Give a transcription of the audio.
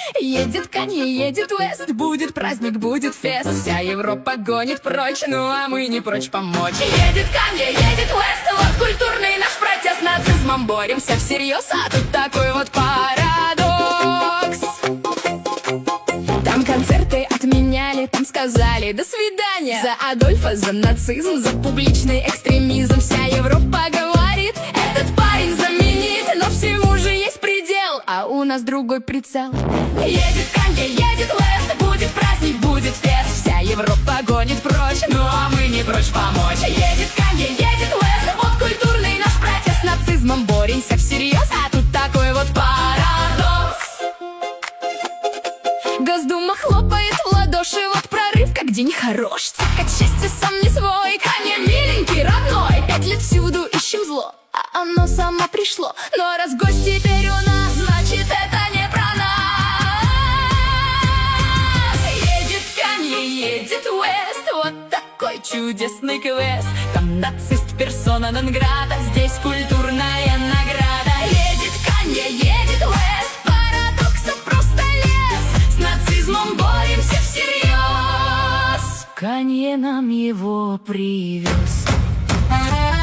Едет Канье, едет Уэст, будет праздник, будет фест. Вся Европа гонит прочь, ну а мы не прочь помочь. Едет Канье, едет Уэст, вот культурный наш протест. Нацизмом боремся всерьез, а тут такой вот парадокс. Там концерты отменяли, там сказали до свидания. За Адольфа, за нацизм, за публичный экстремизм. Вся Европа говорит, этот парень знаменит, но всему же есть предел, а у нас другой прицел. Едет Канье, едет Уэст, будет праздник, будет фест. Вся Европа гонит прочь, ну а мы не прочь помочь. Едет Канье, едет Уэст, вот культурный наш протест. Нацизмом боремся всерьез, а тут такой вот парадокс. Госдума хлопает в ладоши, вот прорыв, как день хорош. Цикать счастье сам не свой, Канье миленький, родной. 5 лет всюду ищем зло, а оно само пришло. Но раз гость теперь у нас, значит это не про нас. Едет Канье, едет Уэст, вот такой чудесный квест. Там нацист персона нон грата, здесь культурная награда. Едет Канье, едет Уэст, парадоксов просто лес. С нацизмом боремся всерьез, Канье нам его привез.